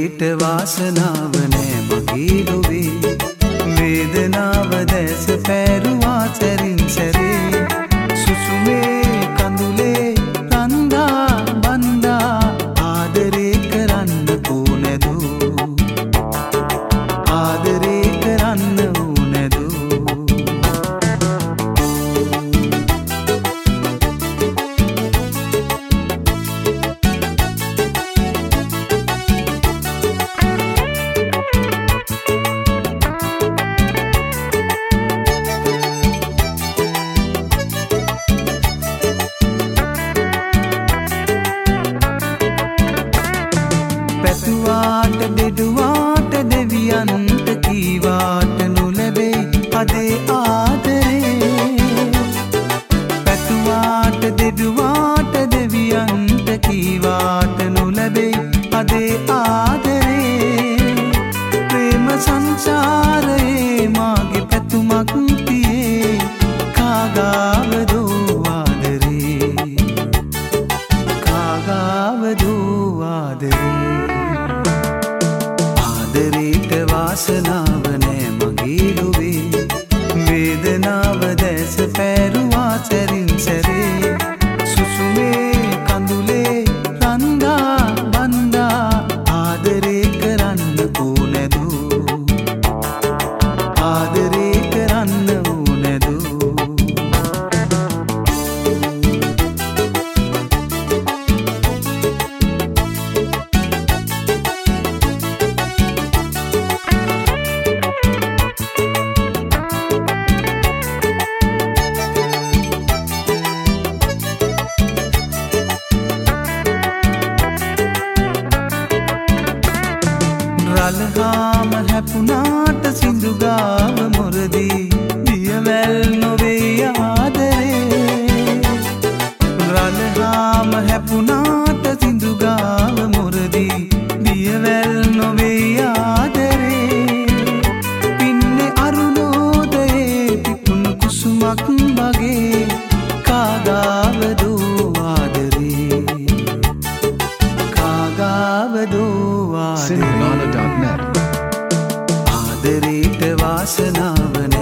ආදරේට වාසනාව නෑ මගේ ලොවේ වේදනාව දැස පැරුවා සැරින් සැරේ සුසුමේ කඳුලේ රන්දා බන්දා ආදරේ කරන්න ඕනැදෝ ආදරේ කරන්න ඕනැදෝ පැතුවාට දෙඩුවාට දෙවියන්ට කීවාට නොලැබේ අදේ ආදරේ පැතුවාට දෙඩුවාට දෙවියන්ට කීවාට නොලැබේ අදේ ආදරේ ප්‍රේම සංසාරයේ මාගේ පැතුමක් තියේ කාගාවදෝ ආදරේ කාගාවදෝ ආදරේ ආදරේට වාසනාව නෑ මගේ ලොවේ වේදනාව දැස පැරුවා සැරින් සැරේ සුසුමේ කඳුලේ රන්දා බන්දා ආදරේ කරන්න ඕනැදෝ ආදරේ කරන්න ඕනැදෝ රලහාම හැපුනාට සිඳුගාව මොරදී දියවැල් නොවේ ආදරේ රලහාම හැපුනාට සිඳුගාව මොරදී දියවැල් නොවේ ආදරේ පින්නේ අරුණෝදයේ පිපුණු කුසුමක් වගේ කාගාවදෝ ආදරේ කාගාවදෝ Cinegala.net ආදරේට වාසනාව නෑ